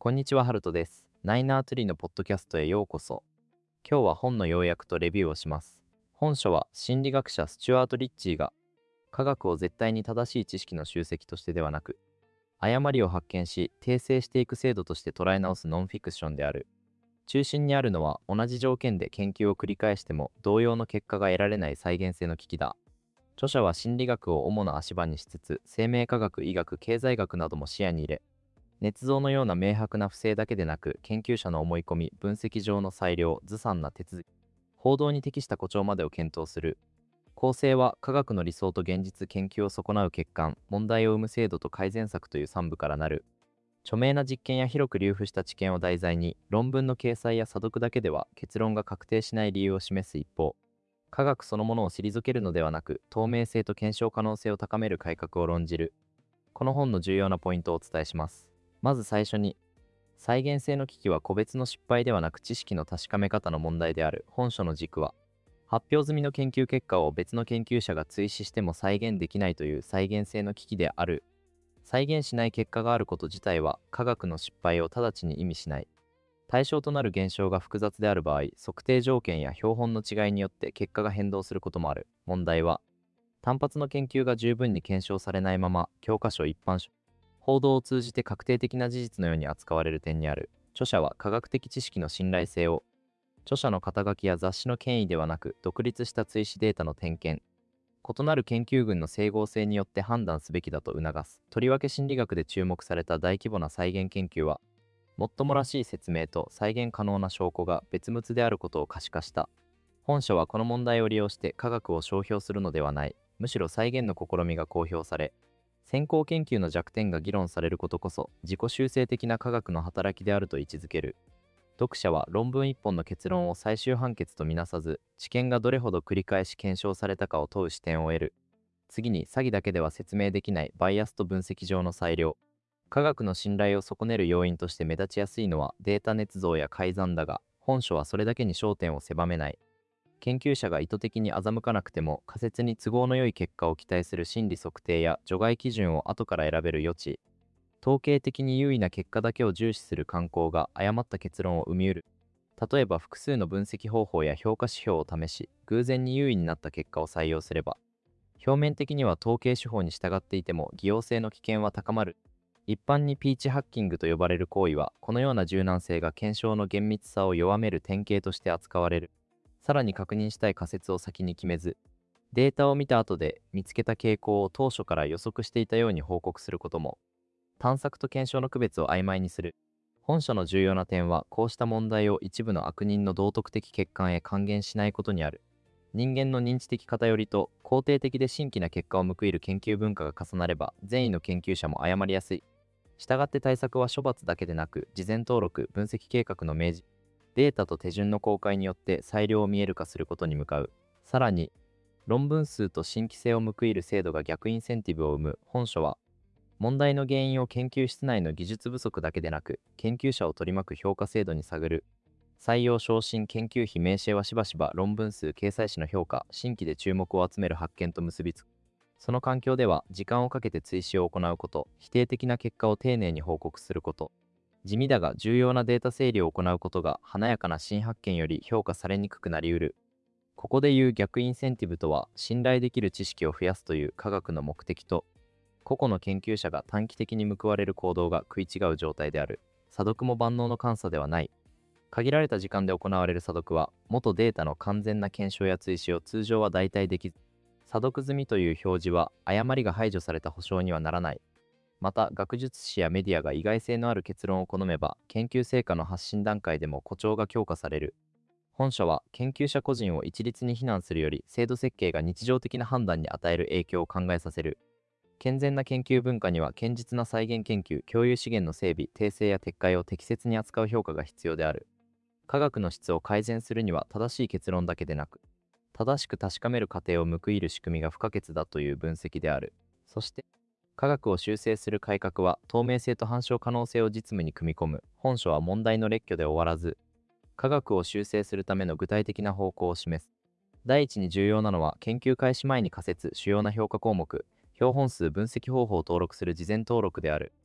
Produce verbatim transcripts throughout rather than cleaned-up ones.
こんにちは、ハルトです。ナイナートゥリーのポッドキャストへようこそ。今日は本の要約とレビューをします。本書は心理学者スチュアート・リッチーが科学を絶対に正しい知識の集積としてではなく、誤りを発見し訂正していく制度として捉え直すノンフィクションである。中心にあるのは同じ条件で研究を繰り返しても同様の結果が得られない再現性の危機だ。著者は心理学を主な足場にしつつ、生命科学、医学、経済学なども視野に入れ、捏造のような明白な不正だけでなく、研究者の思い込み、分析上の裁量、ずさんな手続き、報道に適した誇張までを検討する。構成は科学の理想と現実研究を損なう欠陥、問題を生む制度と改善策というさん部からなる。著名な実験や広く流布した知見を題材に、論文の掲載や査読だけでは結論が確定しない理由を示す一方、科学そのものを退けるのではなく、透明性と検証可能性を高める改革を論じる。この本の重要なポイントをお伝えします。まず最初に、再現性の危機は個別の失敗ではなく知識の確かめ方の問題である。本書の軸は、発表済みの研究結果を別の研究者が追試しても再現できないという再現性の危機である。再現しない結果があること自体は科学の失敗を直ちに意味しない。対象となる現象が複雑である場合、測定条件や標本の違いによって結果が変動することもある。問題は、単発の研究が十分に検証されないまま、教科書、一般書、報道を通じて確定的な事実のように扱われる点にある。著者は科学的知識の信頼性を、著者の肩書きや雑誌の権威ではなく、独立した追試データの点検、異なる研究群の整合性によって判断すべきだと促す。とりわけ心理学で注目された大規模な再現研究は、もっともらしい説明と再現可能な証拠が別物であることを可視化した。本書はこの問題を利用して科学を商標するのではない、むしろ再現の試みが公表され、先行研究の弱点が議論されることこそ自己修正的な科学の働きであると位置づける。読者は論文一本の結論を最終判決とみなさず、知見がどれほど繰り返し検証されたかを問う視点を得る。次に、詐欺だけでは説明できないバイアスと分析上の裁量。科学の信頼を損ねる要因として目立ちやすいのはデータ捏造や改ざんだが、本書はそれだけに焦点を狭めない。研究者が意図的に欺かなくても仮説に都合の良い結果を期待する心理測定や除外基準を後から選べる余地、統計的に優位な結果だけを重視する慣行が誤った結論を生みうる。例えば複数の分析方法や評価指標を試し、偶然に優位になった結果を採用すれば、表面的には統計手法に従っていても偽陽性の危険は高まる。一般にピーチハッキングと呼ばれる行為は、このような柔軟性が検証の厳密さを弱める典型として扱われる。さらに確認したい仮説を先に決めず、データを見た後で見つけた傾向を当初から予測していたように報告することも、探索と検証の区別を曖昧にする。本書の重要な点は、こうした問題を一部の悪人の道徳的欠陥へ還元しないことにある。人間の認知的偏りと肯定的で新規な結果を報いる研究文化が重なれば、善意の研究者も誤りやすい。したがって対策は処罰だけでなく、事前登録、分析計画の明示、データと手順の公開によって裁量を見える化することに向かう。さらに、論文数と新規性を報いる制度が逆インセンティブを生む。本書は、問題の原因を研究室内の技術不足だけでなく、研究者を取り巻く評価制度に探る。採用昇進研究費名称はしばしば論文数掲載誌の評価、新規で注目を集める発見と結びつく。その環境では、時間をかけて追試を行うこと、否定的な結果を丁寧に報告すること、地味だが重要なデータ整理を行うことが華やかな新発見より評価されにくくなりうる。ここでいう逆インセンティブとは、信頼できる知識を増やすという科学の目的と、個々の研究者が短期的に報われる行動が食い違う状態である。査読も万能の監査ではない。限られた時間で行われる査読は、元データの完全な検証や追試を通常は代替できず、査読済みという表示は誤りが排除された保証にはならない。また、学術誌やメディアが意外性のある結論を好めば、研究成果の発信段階でも誇張が強化される。本書は、研究者個人を一律に非難するより、制度設計が日常的な判断に与える影響を考えさせる。健全な研究文化には、堅実な再現研究、共有資源の整備、訂正や撤回を適切に扱う評価が必要である。科学の質を改善するには、正しい結論だけでなく、正しく確かめる過程を報いる仕組みが不可欠だという分析である。そして、科学を修正する改革は透明性と反証可能性を実務に組み込む。本書は問題の列挙で終わらず、科学を修正するための具体的な方向を示す。第一に重要なのは、研究開始前に仮説、主要な評価項目、標本数、分析方法を登録する事前登録である。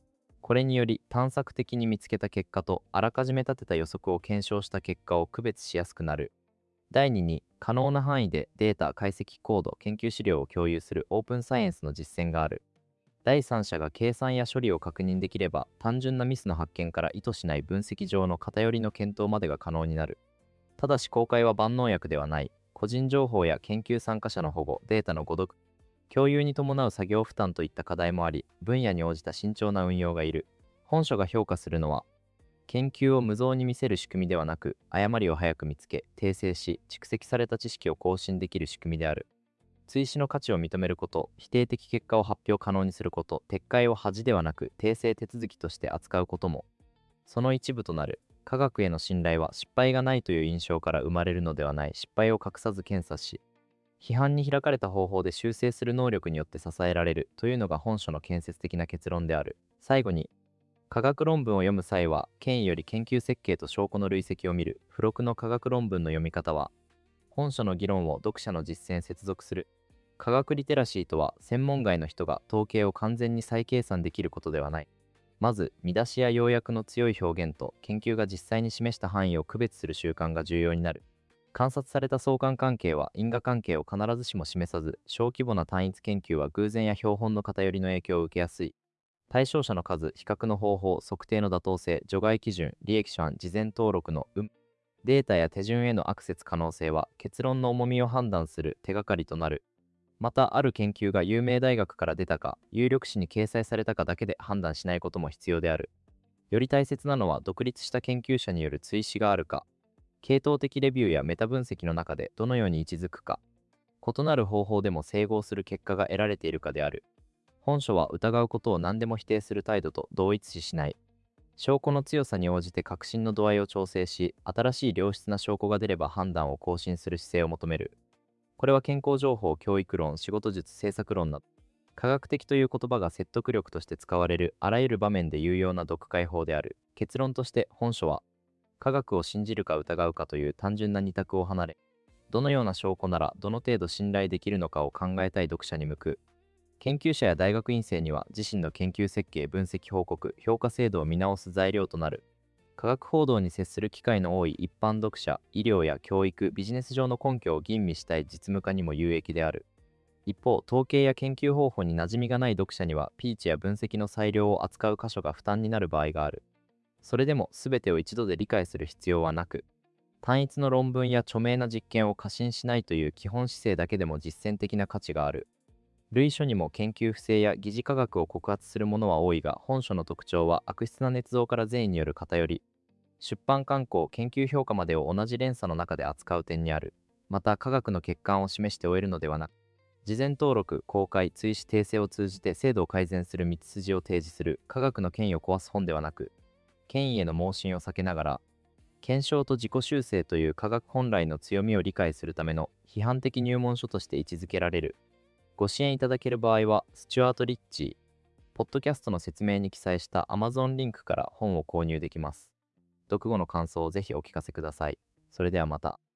これにより探索的に見つけた結果とあらかじめ立てた予測を検証した結果を区別しやすくなる。だいにに、可能な範囲でデータ、解析、コード、研究資料を共有するオープンサイエンスの実践がある。第三者が計算や処理を確認できれば、単純なミスの発見から意図しない分析上の偏りの検討までが可能になる。ただし公開は万能薬ではない。個人情報や研究参加者の保護、データの誤読、共有に伴う作業負担といった課題もあり、分野に応じた慎重な運用がいる。本書が評価するのは、研究を無造に見せる仕組みではなく、誤りを早く見つけ、訂正し、蓄積された知識を更新できる仕組みである。追試の価値を認めること、否定的結果を発表可能にすること、撤回を恥ではなく訂正手続きとして扱うことも、その一部となる。科学への信頼は失敗がないという印象から生まれるのではない。失敗を隠さず検査し、批判に開かれた方法で修正する能力によって支えられるというのが本書の建設的な結論である。最後に、科学論文を読む際は、権威より研究設計と証拠の累積を見る。付録の科学論文の読み方は、本書の議論を読者の実践接続する。科学リテラシーとは、専門外の人が統計を完全に再計算できることではない。まず、見出しや要約の強い表現と研究が実際に示した範囲を区別する習慣が重要になる。観察された相関関係は因果関係を必ずしも示さず、小規模な単一研究は偶然や標本の偏りの影響を受けやすい。対象者の数、比較の方法、測定の妥当性、除外基準、利益所案、事前登録の有無、データや手順へのアクセス可能性は結論の重みを判断する手がかりとなる。また、ある研究が有名大学から出たか、有力誌に掲載されたかだけで判断しないことも必要である。より大切なのは、独立した研究者による追試があるか、系統的レビューやメタ分析の中でどのように位置づくか、異なる方法でも整合する結果が得られているかである。本書は疑うことを何でも否定する態度と同一視しない。証拠の強さに応じて確信の度合いを調整し、新しい良質な証拠が出れば判断を更新する姿勢を求める。これは健康情報、教育論、仕事術、政策論など、科学的という言葉が説得力として使われるあらゆる場面で有用な読解法である。結論として本書は、科学を信じるか疑うかという単純な二択を離れ、どのような証拠ならどの程度信頼できるのかを考えたい読者に向く。研究者や大学院生には自身の研究設計、分析報告、評価制度を見直す材料となる。科学報道に接する機会の多い一般読者、医療や教育、ビジネス上の根拠を吟味したい実務家にも有益である。一方、統計や研究方法に馴染みがない読者には、ピーチや分析の裁量を扱う箇所が負担になる場合がある。それでも、全てを一度で理解する必要はなく、単一の論文や著名な実験を過信しないという基本姿勢だけでも実践的な価値がある。類書にも研究不正や疑似科学を告発するものは多いが、本書の特徴は悪質な捏造から善意による偏り、出版刊行、研究評価までを同じ連鎖の中で扱う点にある。また、科学の欠陥を示して終えるのではなく、事前登録、公開、追試訂正を通じて制度を改善する道筋を提示する。科学の権威を壊す本ではなく、権威への盲信を避けながら、検証と自己修正という科学本来の強みを理解するための批判的入門書として位置づけられる。ご支援いただける場合は、スチュアート・リッチー、ポッドキャストの説明に記載した Amazon リンクから本を購入できます。読後の感想をぜひお聞かせください。それではまた。